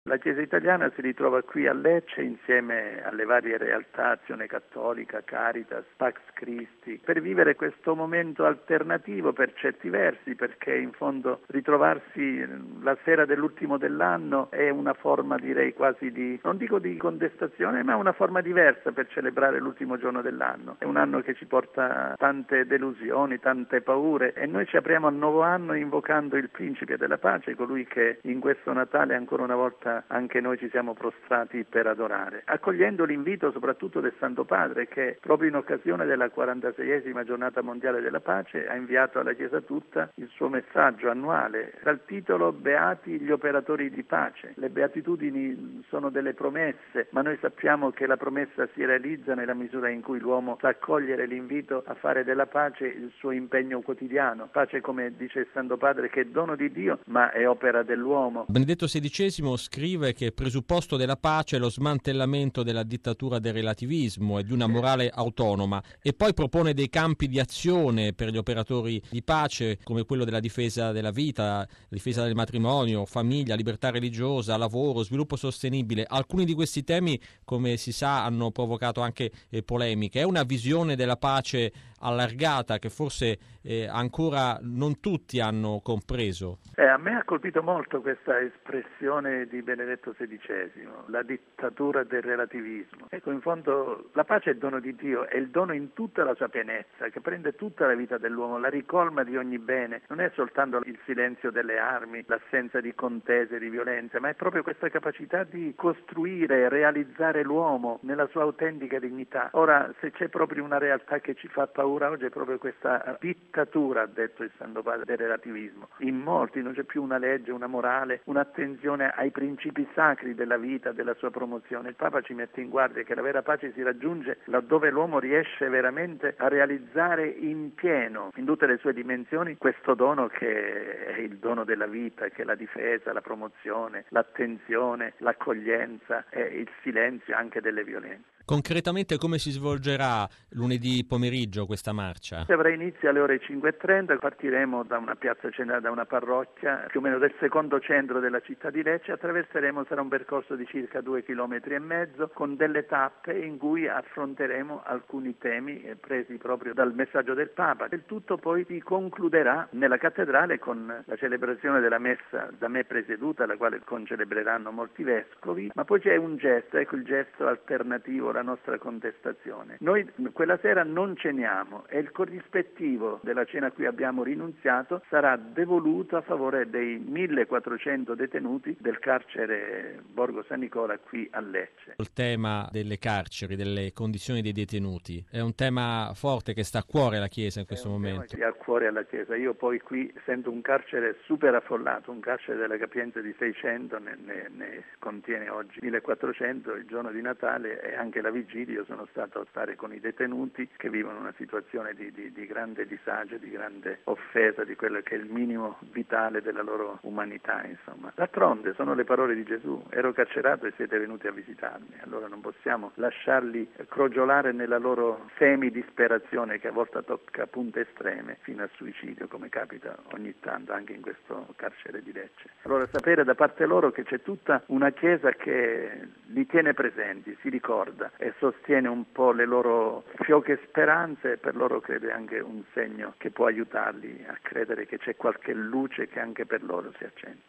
La Chiesa italiana si ritrova qui a Lecce insieme alle varie realtà, Azione Cattolica, Caritas, Pax Christi, per vivere questo momento alternativo per certi versi, perché in fondo ritrovarsi la sera dell'ultimo dell'anno è una forma, direi quasi di, non dico di contestazione, ma una forma diversa per celebrare l'ultimo giorno dell'anno. È un anno che ci porta tante delusioni, tante paure, e noi ci apriamo al nuovo anno invocando il Principe della Pace, colui che in questo Natale ancora una volta anche noi ci siamo prostrati per adorare, accogliendo l'invito soprattutto del Santo Padre, che proprio in occasione della 46esima giornata mondiale della pace ha inviato alla Chiesa tutta il suo messaggio annuale dal titolo Beati gli operatori di pace. Le beatitudini sono delle promesse, ma noi sappiamo che la promessa si realizza nella misura in cui l'uomo sa accogliere l'invito a fare della pace il suo impegno quotidiano. Pace, come dice il Santo Padre, che è dono di Dio ma è opera dell'uomo. Benedetto XVI scrive che presupposto della pace è lo smantellamento della dittatura del relativismo e di una morale autonoma, e poi propone dei campi di azione per gli operatori di pace come quello della difesa della vita, difesa del matrimonio, famiglia, libertà religiosa, lavoro, sviluppo sostenibile. Alcuni di questi temi, come si sa, hanno provocato anche polemiche. È una visione della pace allargata che forse ancora non tutti hanno compreso. A me ha colpito molto questa espressione di Benedetto XVI, la dittatura del relativismo. Ecco, in fondo la pace è dono di Dio, è il dono in tutta la sua pienezza, che prende tutta la vita dell'uomo, la ricolma di ogni bene. Non è soltanto il silenzio delle armi, l'assenza di contese, di violenza, ma è proprio questa capacità di costruire e realizzare l'uomo nella sua autentica dignità. Ora, se c'è proprio una realtà che ci fa paura oggi, è proprio questa dittatura, ha detto il Santo Padre, del relativismo. In molti non c'è più una legge, una morale, un'attenzione ai principi sacri della vita, della sua promozione. Il Papa ci mette in guardia che la vera pace si raggiunge laddove l'uomo riesce veramente a realizzare in pieno, in tutte le sue dimensioni, questo dono che è il dono della vita, che è la difesa, la promozione, l'attenzione, l'accoglienza e il silenzio anche delle violenze. Concretamente come si svolgerà lunedì pomeriggio questa marcia? Avrà inizio alle ore 5:30, partiremo da una piazza centrale, da una parrocchia, più o meno del secondo centro della città di Lecce, attraverseremo, sarà un percorso di circa 2,5 km con delle tappe in cui affronteremo alcuni temi presi proprio dal messaggio del Papa. Il tutto poi si concluderà nella cattedrale con la celebrazione della messa da me presieduta, la quale concelebreranno molti vescovi, ma poi c'è un gesto, ecco il gesto alternativo, la nostra contestazione. Noi quella sera non ceniamo e il corrispettivo della cena a cui abbiamo rinunziato sarà devoluto a favore dei 1.400 detenuti del carcere Borgo San Nicola qui a Lecce. Il tema delle carceri, delle condizioni dei detenuti, è un tema forte che sta a cuore alla Chiesa in questo momento. È a cuore alla Chiesa. Io poi qui sento un carcere super affollato, un carcere della capienza di 600, ne contiene oggi 1.400, il giorno di Natale e anche la vigilia. Io sono stato a stare con i detenuti che vivono una situazione di grande disagio, di grande offesa di quello che è il minimo vitale della loro umanità, insomma. D'altronde sono le parole di Gesù: ero carcerato e siete venuti a visitarmi. Allora non possiamo lasciarli crogiolare nella loro semi-disperazione, che a volte tocca punte estreme fino al suicidio, come capita ogni tanto anche in questo carcere di Lecce. Allora sapere da parte loro che c'è tutta una Chiesa che li tiene presenti, si ricorda e sostiene un po' le loro fioche speranze, e per loro credo è anche un segno che può aiutarli a credere che c'è qualche luce che anche per loro si accende.